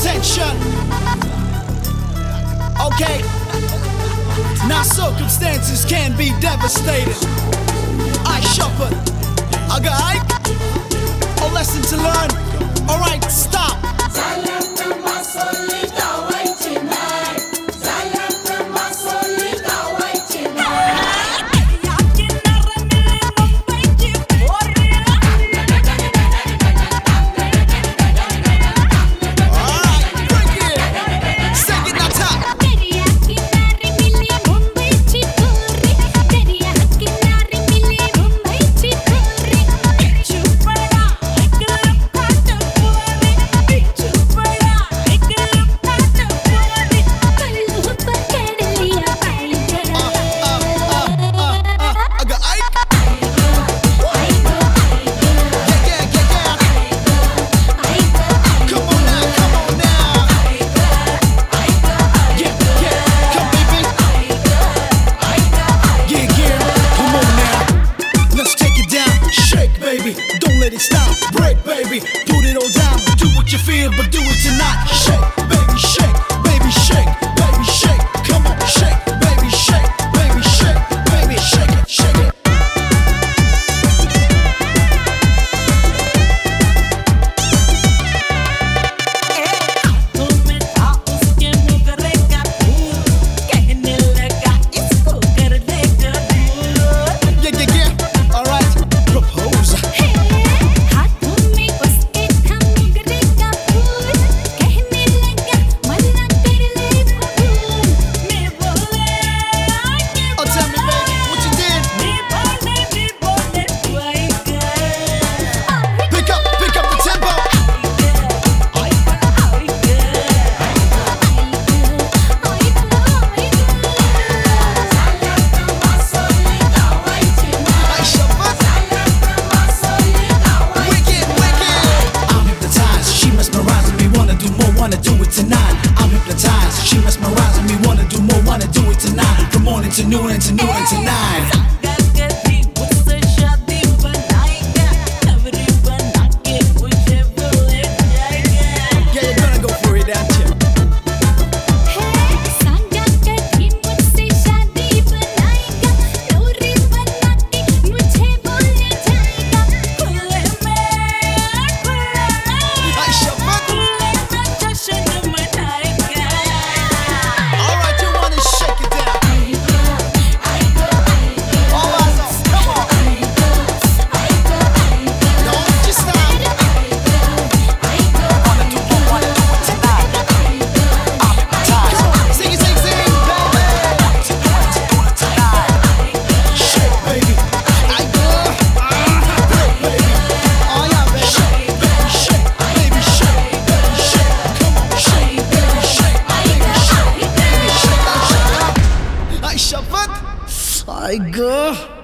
attention. Okay. Now circumstances can be devastating. I shuffle. I got Ike. A lesson to learn. Alright, stop. Don't let it stop, break baby, put it all down. Do what you feel, but do it tonight. Shake, baby, shake, baby, shake, baby, shake. Come on, shake, baby, shake, baby, shake, baby, shake it, shake it. Wanna do it tonight. I'm hypnotized. She mesmerizing me. Wanna do more. Wanna do it tonight. From morning to noon and to noon and to night. Yeah, you're gonna go for it, aren't you? I go.